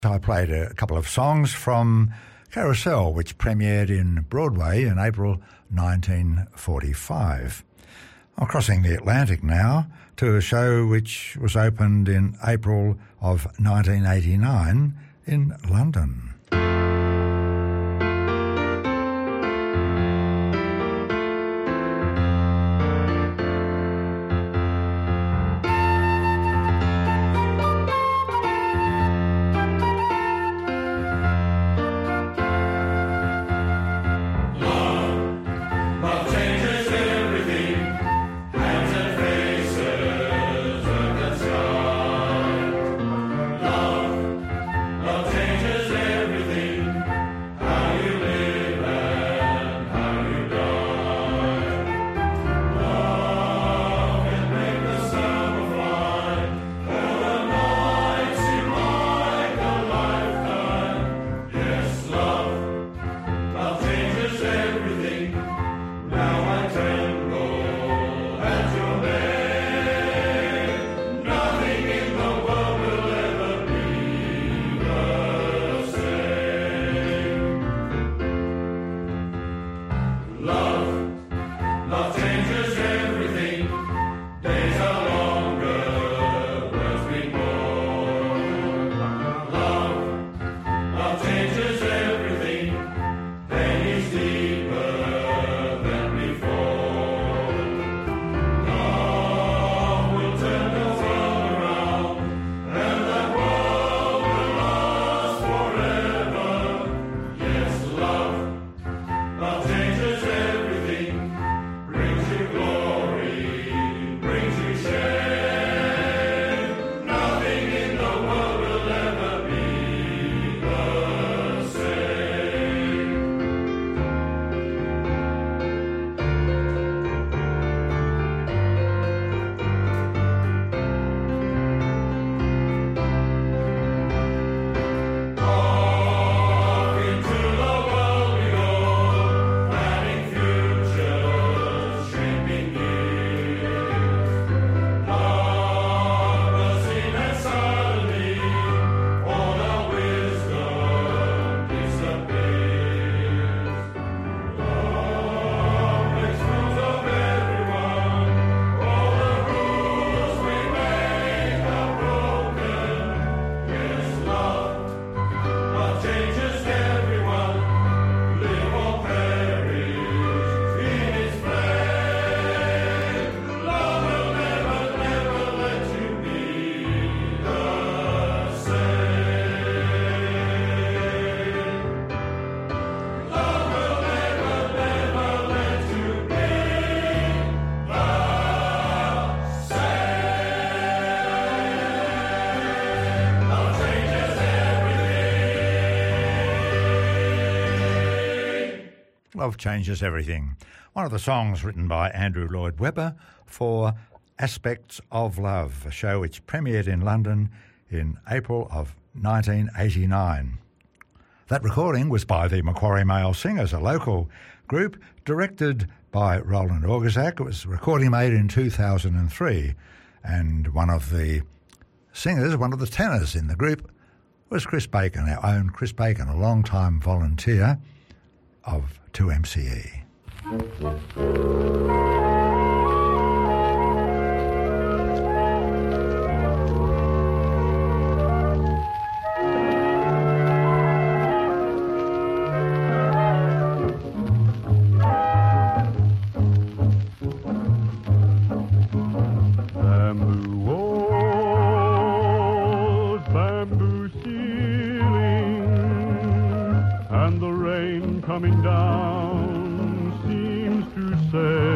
I played a couple of songs from Carousel, which premiered in Broadway in April 1945. I'm crossing the Atlantic now to a show which was opened in April of 1989 in London. Love Changes Everything, one of the songs written by Andrew Lloyd Webber for Aspects of Love, a show which premiered in London in April of 1989. That recording was by the Macquarie Male Singers, a local group directed by Roland Orgazak. It was a recording made in 2003, and one of the singers, one of the tenors in the group, was Chris Bacon, our own Chris Bacon, a long-time volunteer of 2MCE. Bamboo walls, bamboo ceiling, and the rain coming down seems to say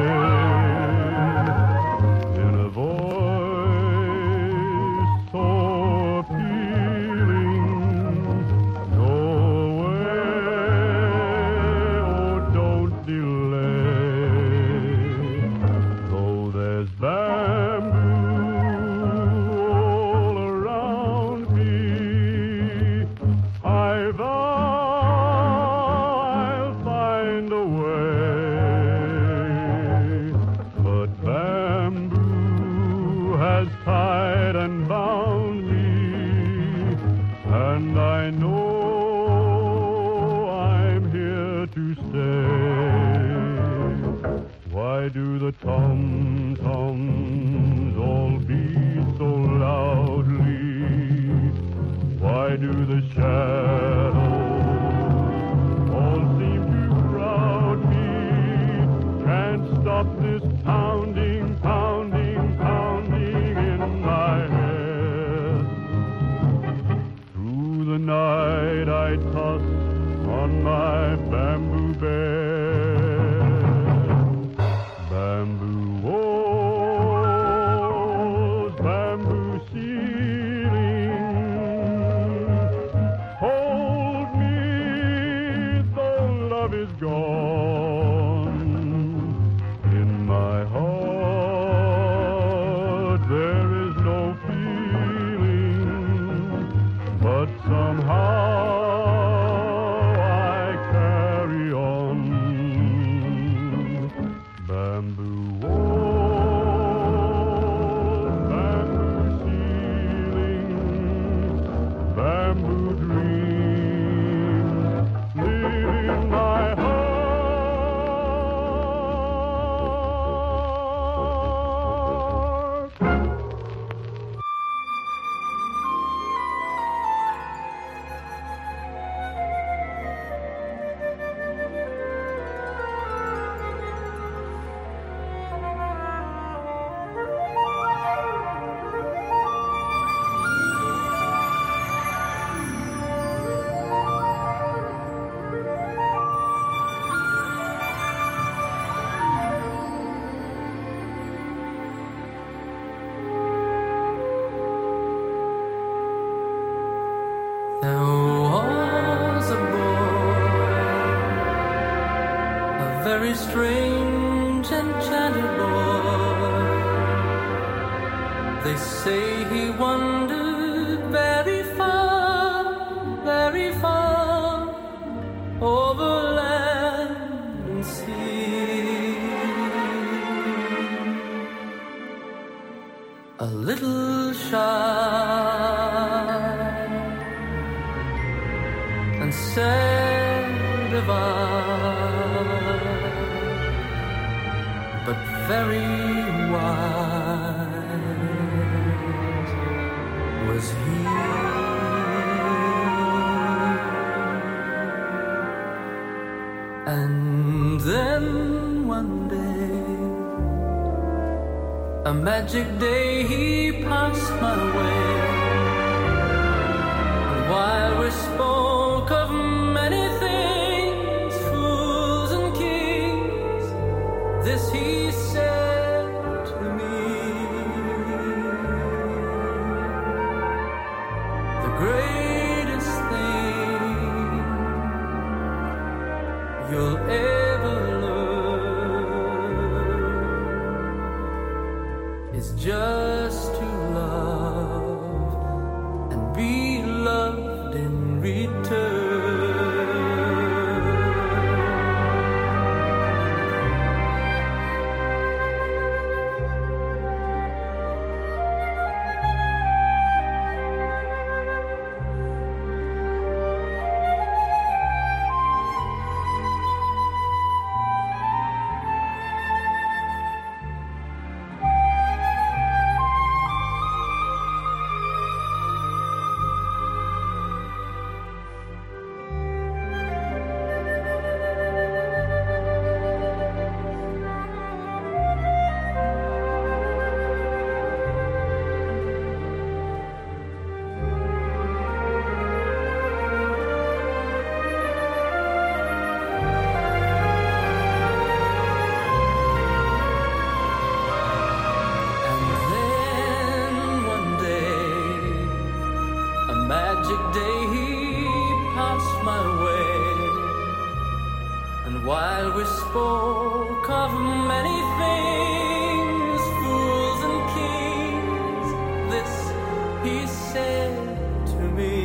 in a voice so appealing, go away, oh don't delay, though there's bamboo all around me, I vow I'll find a way I know I'm here to stay. Why do the tom-toms all beat so loudly? Why do the shadows all seem to crowd me? Can't stop this pounding, pounding, pounding in my head. Through the night I toss on my bamboo bed. Bamboo walls, bamboo ceiling, hold me though love is gone. In my heart there is no feeling, but somehow I carry on. Bamboo walls, bamboo ceiling, bamboo dreams live in my heart. There was a boy, a very strange enchanted boy. They say he wandered very far, over land and sea. A little shy and sad of eye, but very wise was he. And then one day, a magic day, he passed my way. And while we spoke of many things, fools and kings, this he said to me: the greatest thing you'll ever learn is just to love and be loved in return. Magic day, he passed my way, and while we spoke of many things, fools and kings, this he said to me: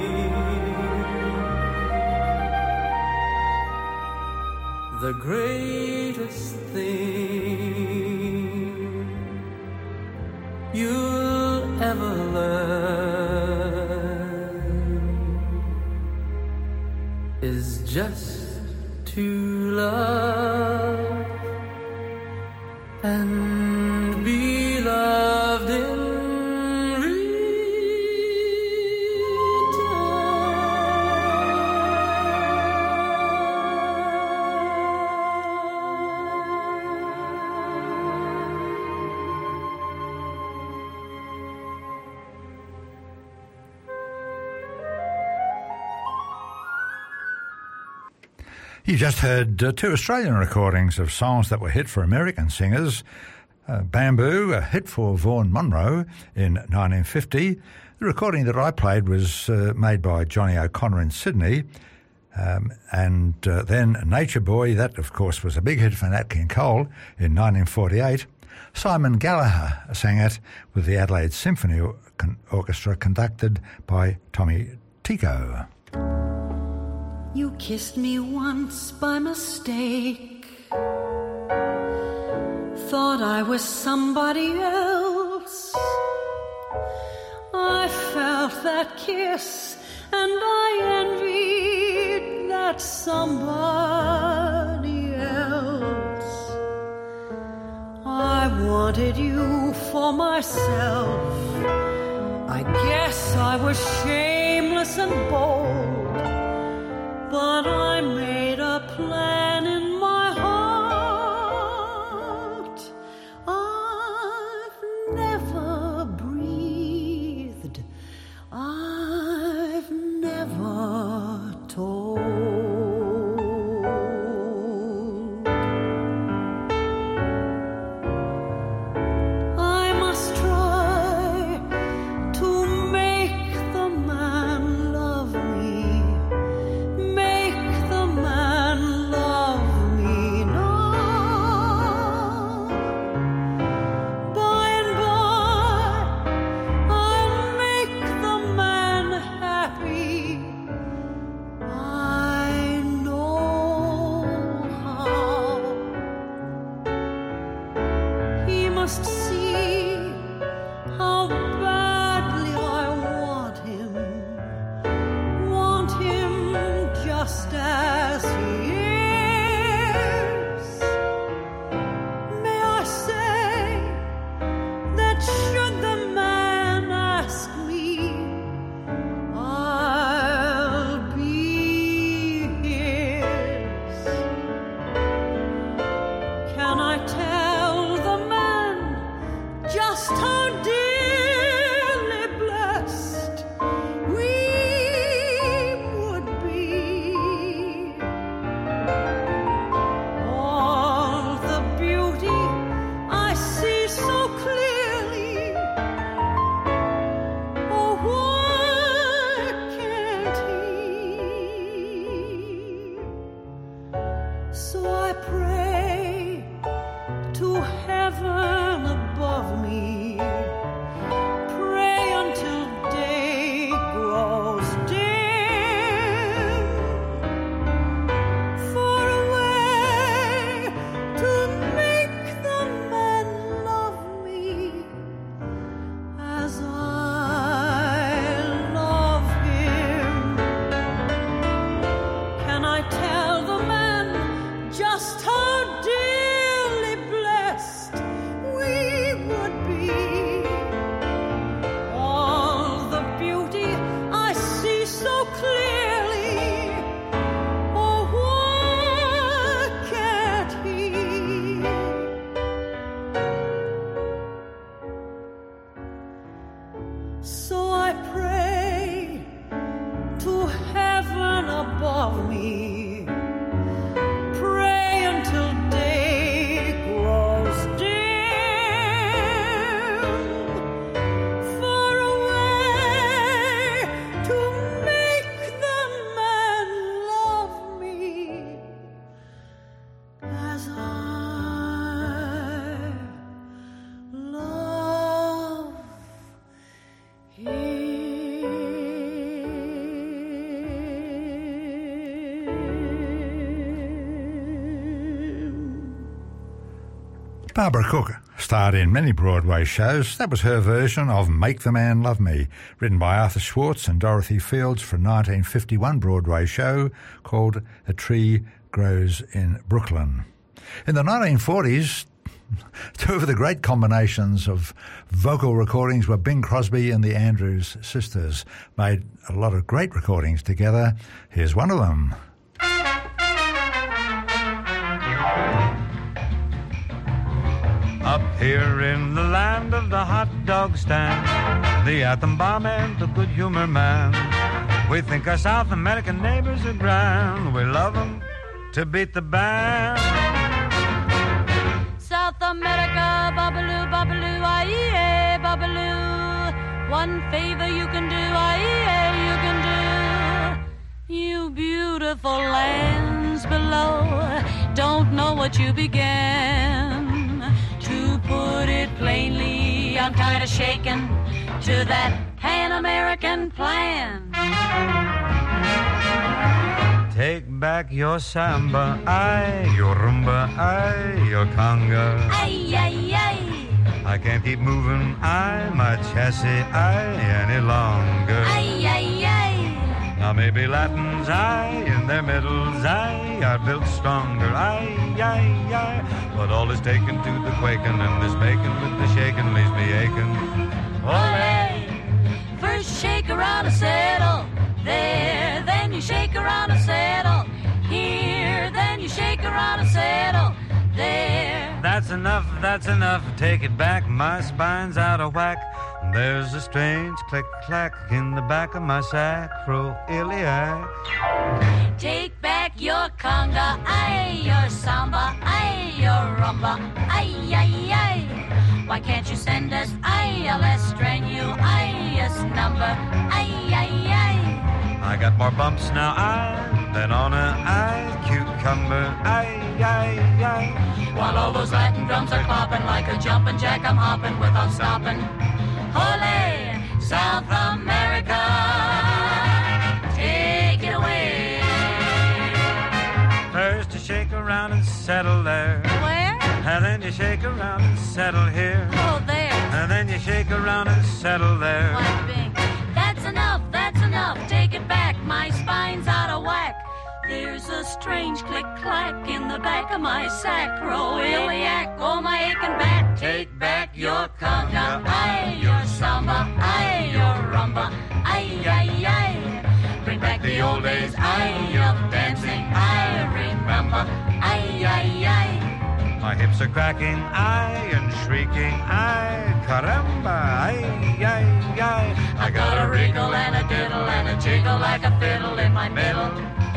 the greatest thing you'll ever learn is just to love and be loved in You just heard two Australian recordings of songs that were hit for American singers. Bamboo, a hit for Vaughan Monroe in 1950. The recording that I played was made by Johnny O'Connor in Sydney. And then Nature Boy, that of course was a big hit for Nat King Cole in 1948. Simon Gallagher sang it with the Adelaide Symphony Orchestra conducted by Tommy Tico. You kissed me once by mistake, thought I was somebody else. I felt that kiss and I envied that somebody else. I wanted you for myself. I guess I was shameless and bold, but I made a plan in my heart. I've never breathed, I've never told. I must try to make the man love me, make the man love me now. By and by, I'll make the man happy. I know how. He must see how badly I want him just as he is. May I say that should the man ask me, I'll be his. Can I tell the man just how dearly blessed we would be? All the beauty I see so clearly, oh, why can't he? So I pray to heaven above me, pray until day grows dim, for a way to make the man love me as I love him. Can I tell the man just how dearly blessed we would be? All the beauty I see so clearly, oh, why can't he? So I pray to heaven above me, pray until day grows dim, for a way to make the man love me as I love him. Barbara Cook Starred in many Broadway shows. That was her version of Make the Man Love Me, written by Arthur Schwartz and Dorothy Fields for a 1951 Broadway show called A Tree Grows in Brooklyn. In the 1940s, two of the great combinations of vocal recordings were Bing Crosby and the Andrews Sisters. Made a lot of great recordings together. Here's one of them. Up here in the land of the hot dog stand, the atom bomb and the good humor man, we think our South American neighbors are grand. We love them to beat the band. South America, babaloo, babaloo, aye, babaloo. One favor you can do, aye, you can do. You beautiful lands below don't know what you began. To put it plainly, I'm tired of shaking to that Pan-American plan. Take back your samba, aye, your rumba, aye, your conga. Aye, aye, aye. I can't keep moving, aye, my chassis, aye, any longer. Aye, aye, aye. Now maybe Latins, aye, in their middles, aye, are built stronger, aye, aye, aye. But all is taken to the quaking, and this bacon with the shaking leaves me aching. Ole! First shake around a settle, there, then you shake around a settle, here, then you shake around a settle, there. That's enough, take it back, my spine's out of whack. There's a strange click-clack in the back of my sacroiliac. Take back your conga, aye, your samba, aye, your rumba, aye, aye, aye. Why can't you send us, aye, a less strenuous number, aye, aye, aye. I got more bumps now, aye, than on a aye cucumber, aye, aye, aye. While all those Latin drums are clopping like a jumping jack, I'm hopping without stopping. Ole, South America, take it away. First you shake around and settle there. Where? And then you shake around and settle here. Oh, there. And then you shake around and settle there. Why, Bing, that's enough, take it back, my spine's out of whack. There's a strange click-clack in the back of my sacroiliac. Oh, my aching back. Take back your conga, aye, your samba, aye, your rumba, aye, aye, aye. Bring back the old days, aye, of dancing, I remember, aye, aye, aye. My hips are cracking, aye, and shrieking, aye, caramba, aye, aye, aye. I got a wriggle and a diddle and a jiggle like a fiddle in my middle.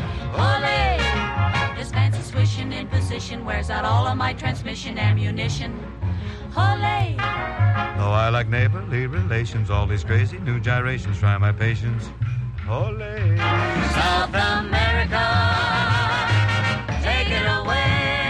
Ole! This fancy swishing in position wears out all of my transmission ammunition. Ole! Though I like neighborly relations, all these crazy new gyrations try my patience. Ole! South America, take it away.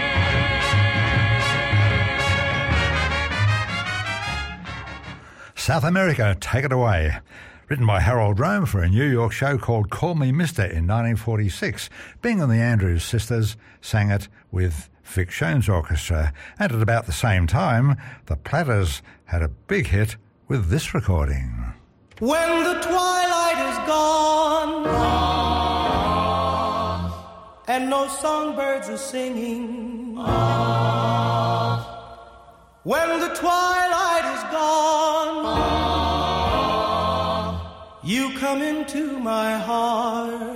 South America, Take It Away. Written by Harold Rome for a New York show called Call Me Mister in 1946. Bing and the Andrews Sisters sang it with Vic Shone's orchestra. And at about the same time, the Platters had a big hit with this recording. When the twilight is gone and no songbirds are singing, when the twilight is gone, you come into my heart,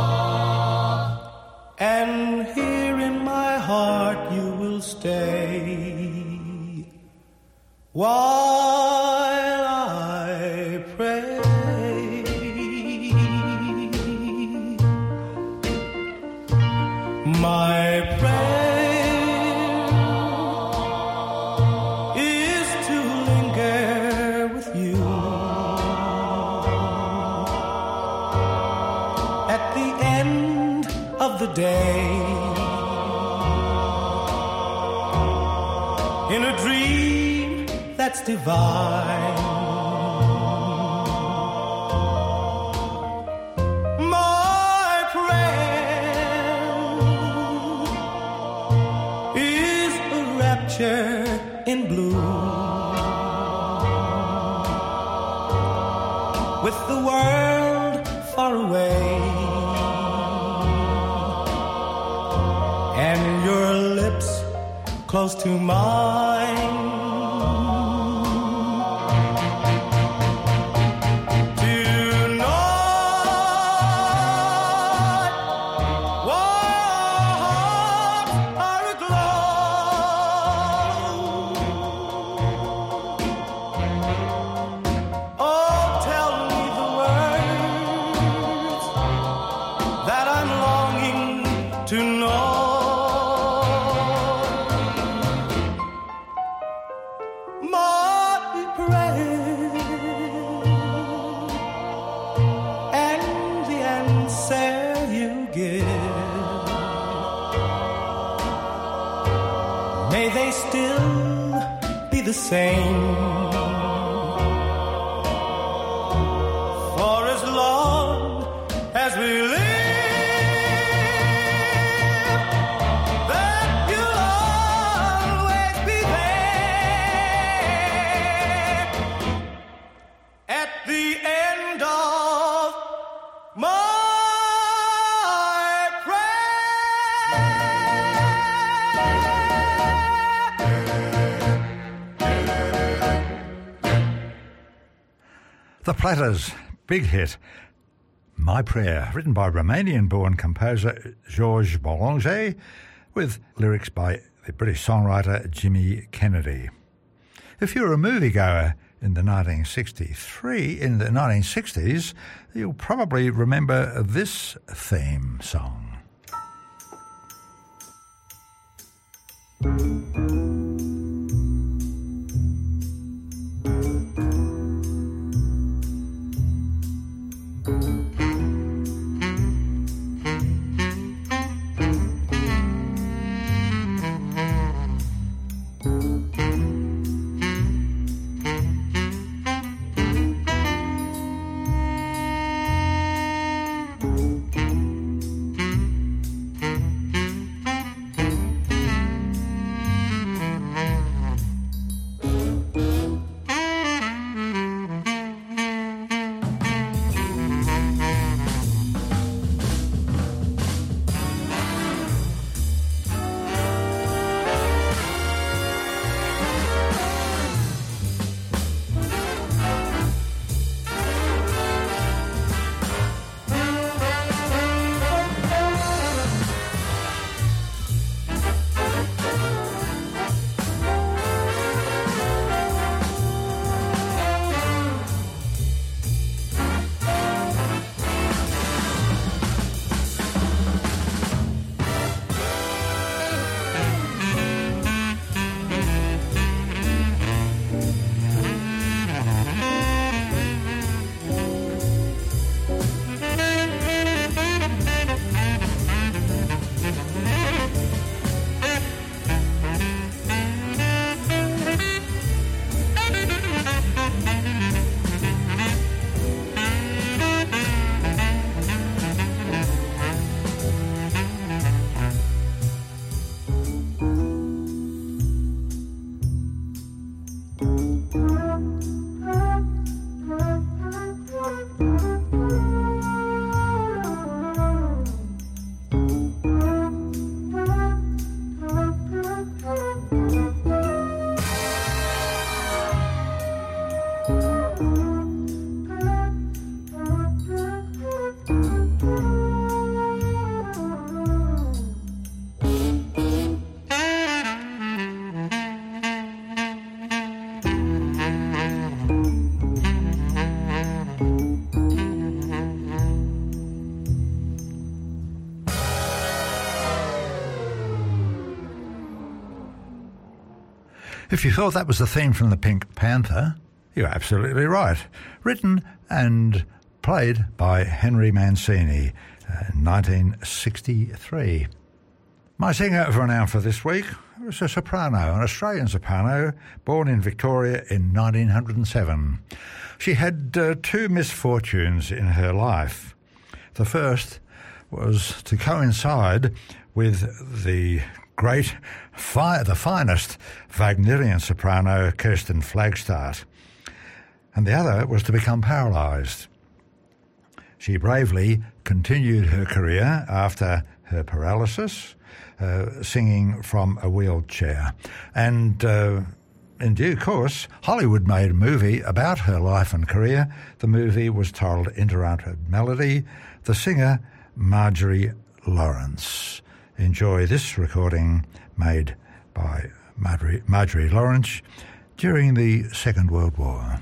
and here in my heart you will stay while I pray. My prayer is to linger with you at the end of the day, in a dream that's divine. My prayer is a rapture in blue, with the world far away, and your lips close to mine. Same for as long as we live, that you'll always be there at the end of my The Platters' big hit, My Prayer, written by Romanian-born composer Georges Boulanger, with lyrics by the British songwriter Jimmy Kennedy. If you're a moviegoer in the 1960s, you'll probably remember this theme song. If you thought that was the theme from the Pink Panther, you're absolutely right. Written and played by Henry Mancini in 1963. My singer for an hour for this week was a soprano, an Australian soprano, born in Victoria in 1907. She had two misfortunes in her life. The first was to coincide with the finest Wagnerian soprano, Kirsten Flagstad. And the other was to become paralysed. She bravely continued her career after her paralysis, singing from a wheelchair. And in due course, Hollywood made a movie about her life and career. The movie was titled Interrupted Melody. The singer, Marjorie Lawrence. Enjoy this recording made by Marjorie Lawrence during the Second World War.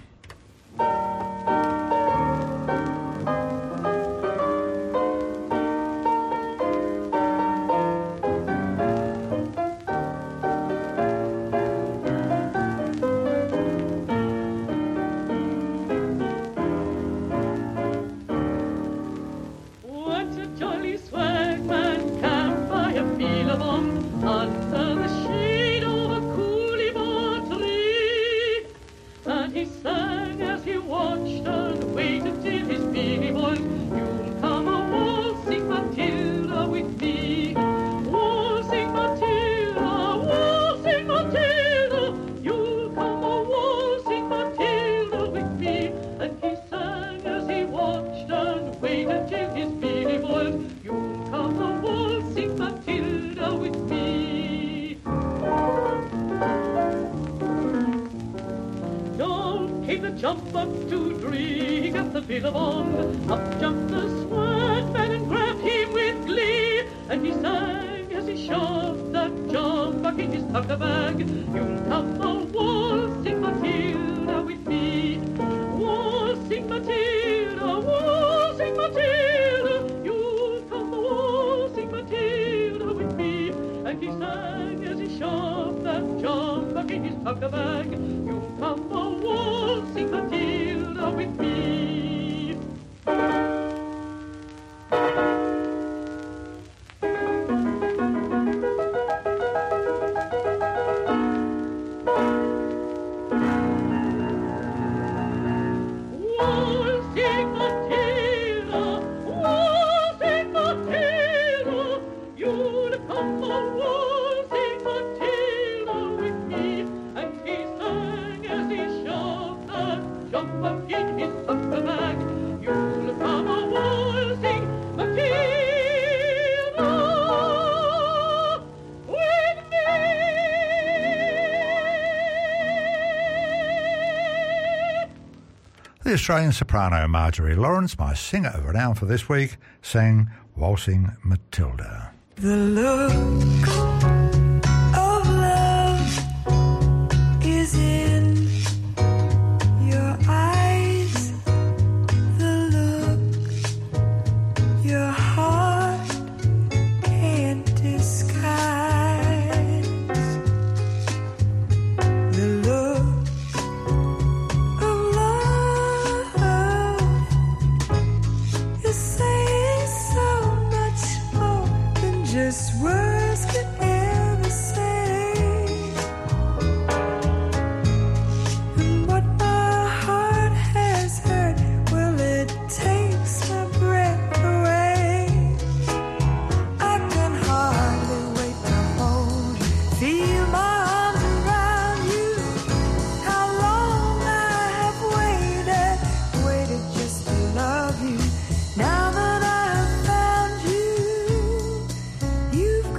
The Australian soprano Marjorie Lawrence, my singer of renown for this week, sang Waltzing Matilda. The look of love is in your eyes. The look your heart can't disguise. The look just words could ever say, and what my heart has heard, well, it takes my breath away. I can hardly wait to hold, feel my arms around you. How long I have waited just to love you. Now that I've found you, you've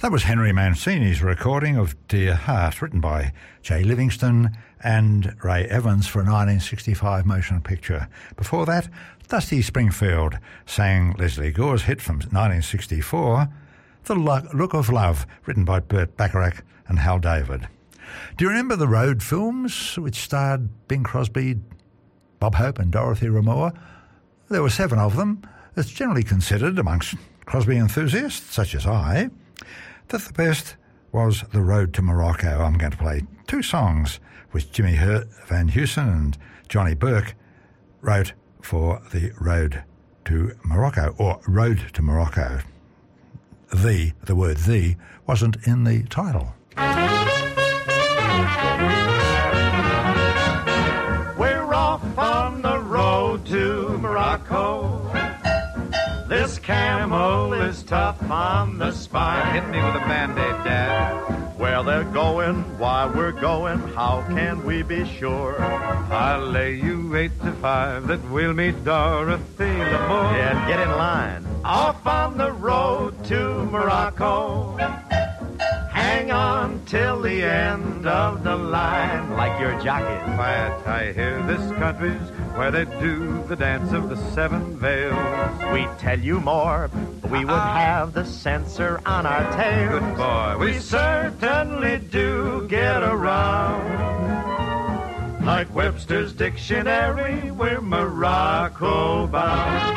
That was Henry Mancini's recording of Dear Heart, written by Jay Livingston and Ray Evans for a 1965 motion picture. Before that, Dusty Springfield sang Leslie Gore's hit from 1964, The Look of Love, written by Burt Bacharach and Hal David. Do you remember the Road films, which starred Bing Crosby, Bob Hope and Dorothy Lamour? There were 7 of them. It's generally considered, amongst Crosby enthusiasts, such as I, that the best was The Road to Morocco. I'm going to play 2 songs which Jimmy Van Heusen and Johnny Burke wrote for The Road to Morocco, or Road to Morocco. The word "the" wasn't in the title. We're off on the road to Morocco. This camel is tough on the spine. Hit me with a Band-Aid, Dad. Where they're going, why we're going, how can we be sure? I'll lay you 8 to 5 that we'll meet Dorothy Lamour. Yeah, get in line. Off on the road to Morocco. Hang on till the end of the line, like your jockey. Quiet, I hear this country's where they do the dance of the 7 veils. We tell you more, but we would have the censor on our tails. Good boy, We certainly do get around. Like Webster's dictionary, we're Morocco bound.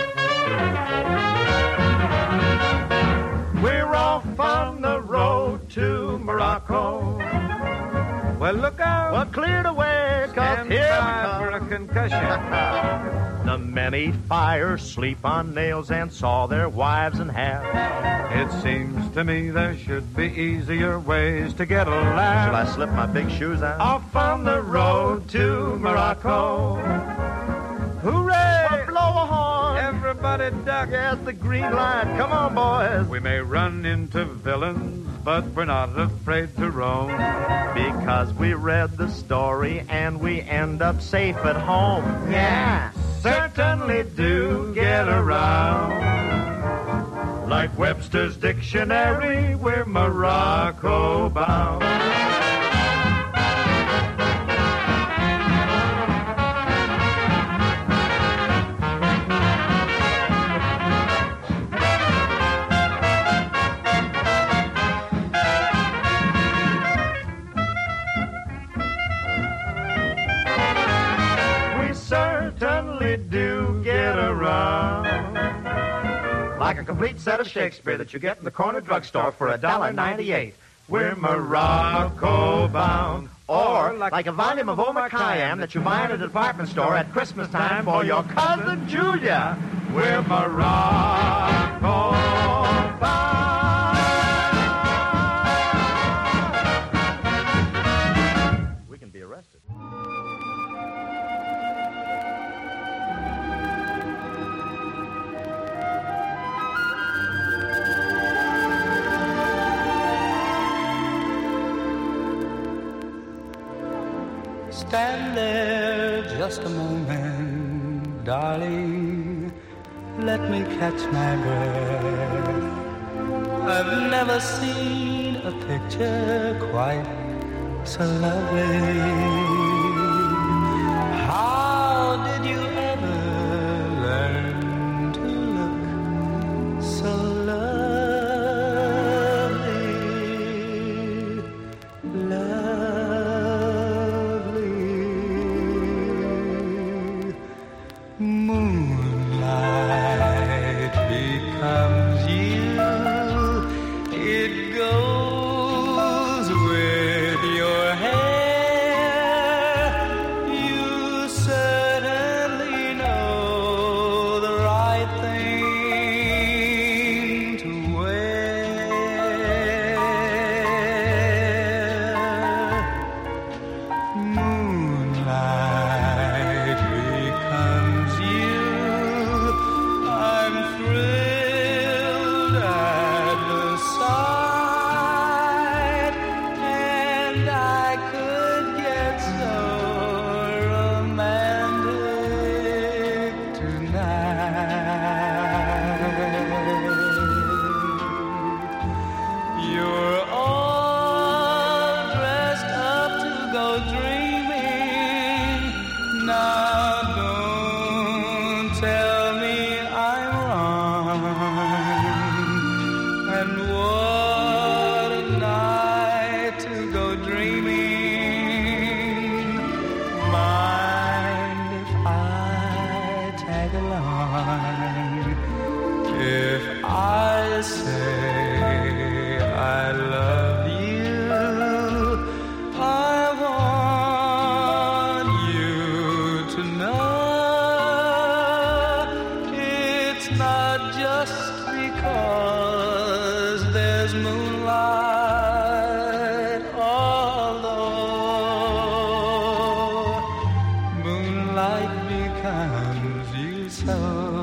We're off on the road to Morocco. Well, look out. Well, cleared away, 'cause Stand here by we for come. a concussion. The many fires sleep on nails and saw their wives in half. It seems to me there should be easier ways to get a laugh. Shall I slip my big shoes on? Off on the road to Morocco. Hooray! Well, blow a horn. Everybody duck. Yes, the green line. Come on, boys. We may run into villains, but we're not afraid to roam. Because we read the story and we end up safe at home. Yeah, certainly do get around. Like Webster's dictionary, we're Morocco bound. Certainly do get around. Like a complete set of Shakespeare that you get in the corner drugstore for $1.98. We're Morocco bound. Or like a volume of Omar Khayyam that you buy in a department store at Christmas time for your cousin Julia. We're Morocco bound. We can be arrested. Stand there just a moment, darling. Let me catch my breath. I've never seen a picture quite so lovely. How did you ever learn to look so lovely? Moonlight becomes you. It goes with your hair. You certainly know the right thing to wear. Moonlight becomes you. I'm thrilled at the sight, and I could get so romantic tonight. line. If I say I love you, I want you to know it's not just because there's moonlight, although moonlight becomes you so.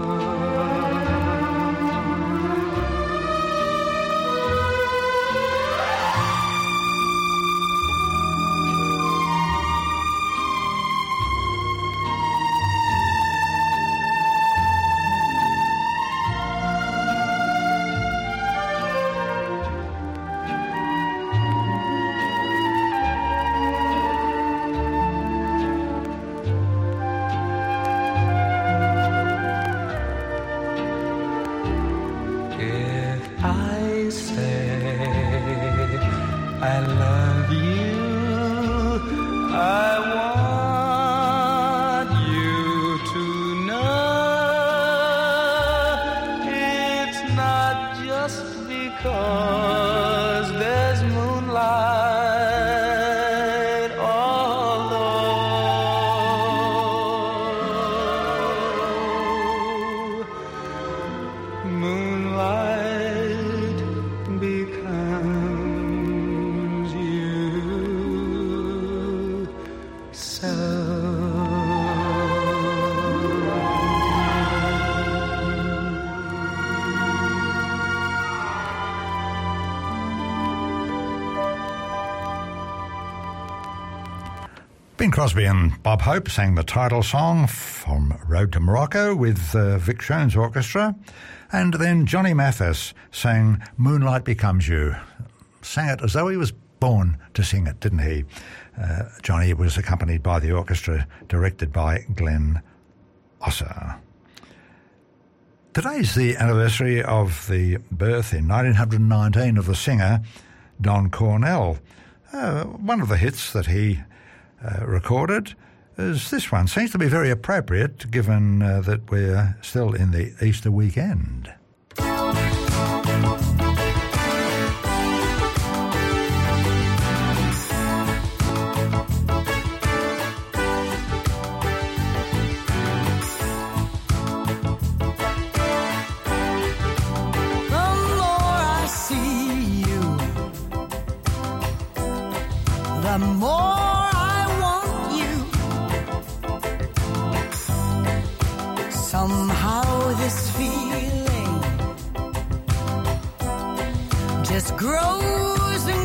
I love you, I want you to know it's not just because there's moonlight, although moonlight becomes you so. Bing Crosby and Bob Hope sang the title song from Road to Morocco with Vic Shone's orchestra, and then Johnny Mathis sang Moonlight Becomes You. Sang it as though he was born to sing it, didn't he? Johnny was accompanied by the orchestra, directed by Glenn Osser. Today's the anniversary of the birth in 1919 of the singer Don Cornell. One of the hits that he recorded is this one. Seems to be very appropriate given that we're still in the Easter weekend. The more I want you, somehow this feeling just grows and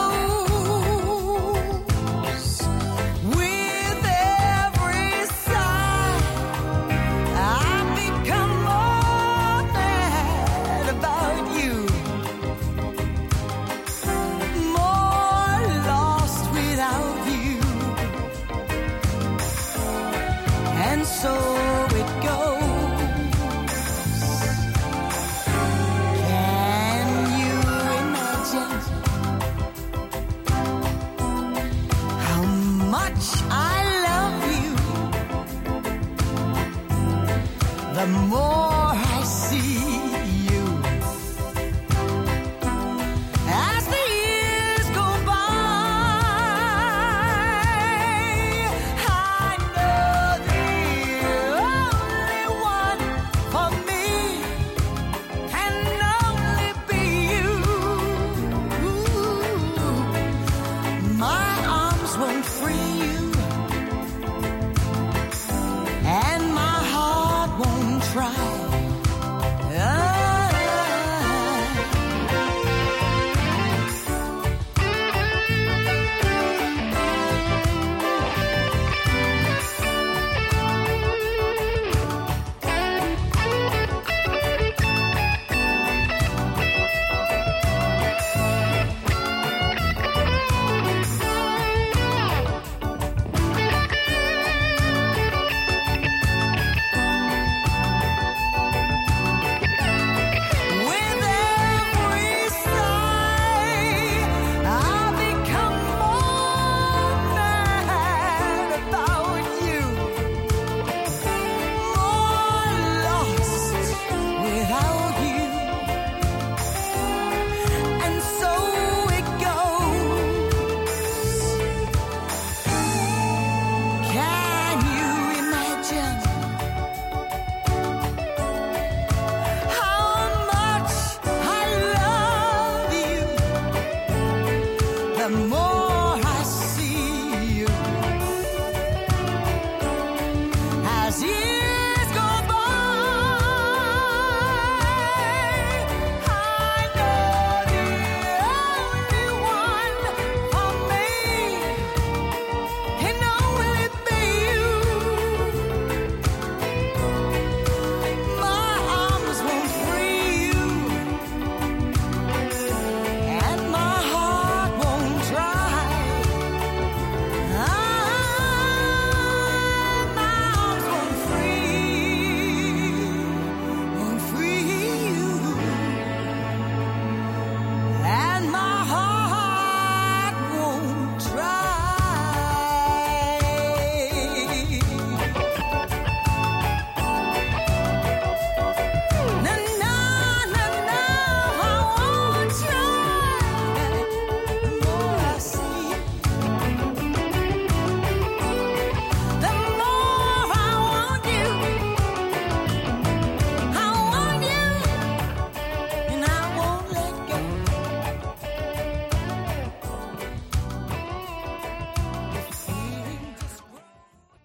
grows. With every sigh, I become more mad about you. And so it goes. Can you imagine how much I love you? The more I see you, as the years go by,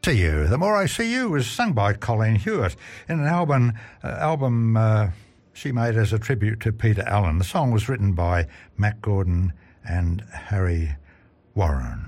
See You. The More I See You was sung by Colleen Hewitt in an album she made as a tribute to Peter Allen. The song was written by Matt Gordon and Harry Warren.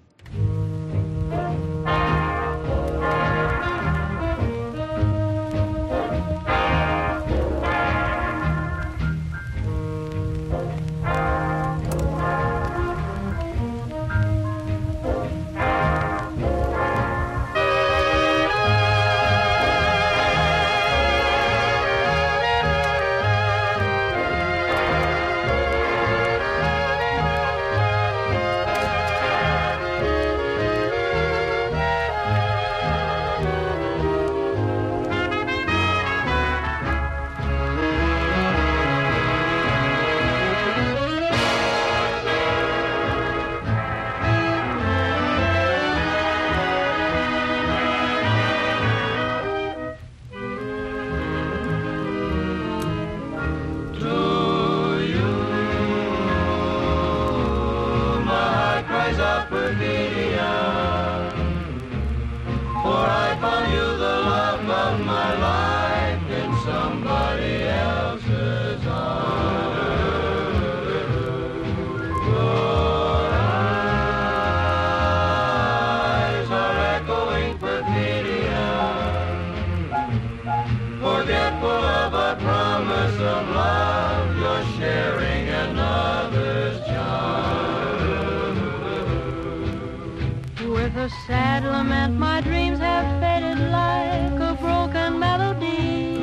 Sad lament, my dreams have faded like a broken melody.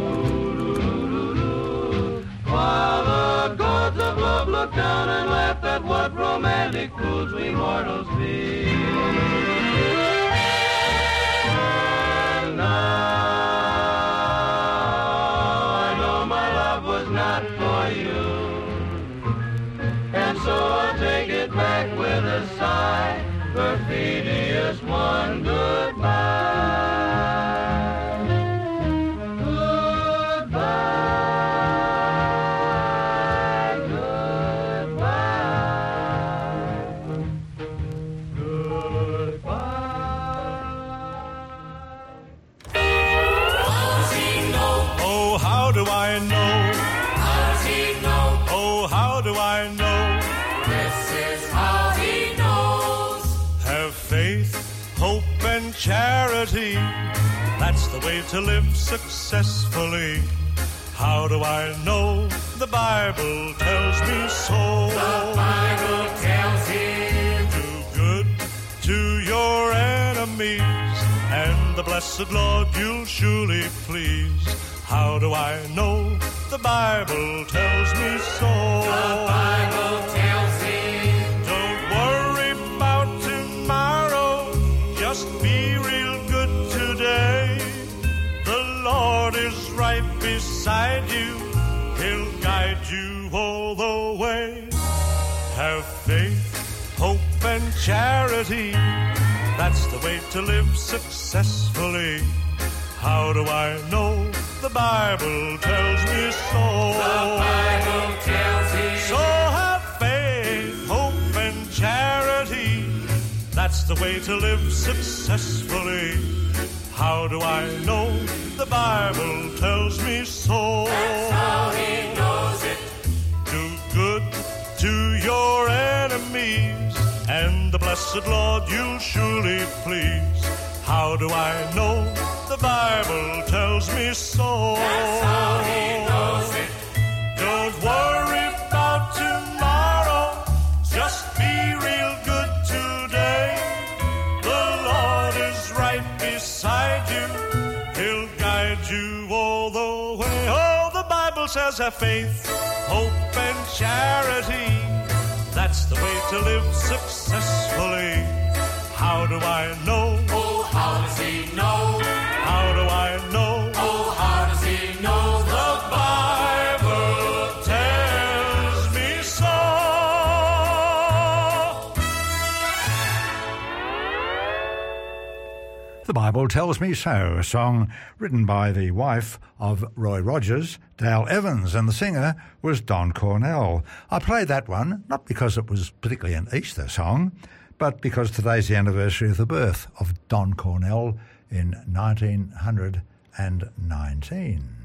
While the gods of love look down and laugh at what romantic fools we mortals be. And now I know my love was not for you, and so I'll take it back with a sigh. Perfidious one, goodbye. Goodbye, goodbye, goodbye. How does he know? Oh, how do I know? How does he know? Oh, how do I know? This is how he knows. Have faith, hope, and charity. That's the way to live successfully. How do I know? The Bible tells me so. The Bible tells him. Do good to your enemies, and the blessed Lord you'll surely please. How do I know? The Bible tells me so. The Bible tells him. Don't worry about tomorrow, just be real good today. The Lord is right beside you, He'll guide you all the way. Have faith, hope, and charity. That's the way to live successfully. How do I know? The Bible tells me so. The Bible tells me. So have faith, hope, and charity. That's the way to live successfully. How do I know? The Bible tells me so. That's how he knows it. Do good to your enemies, and the blessed Lord you'll surely please. How do I know? The Bible tells me so. That's how he knows it. Don't worry about tomorrow, just be real good today. The Lord is right beside you, He'll guide you all the way. Oh, the Bible says have faith, hope, and charity. That's the way to live successfully. How do I know? Oh, how does he know? How do I know? Oh, how does he know? The Bible tells me so. The Bible Tells Me So, a song written by the wife of Roy Rogers, Dale Evans, and the singer was Don Cornell. I played that one not because it was particularly an Easter song, but because today's the anniversary of the birth of Don Cornell in 1919.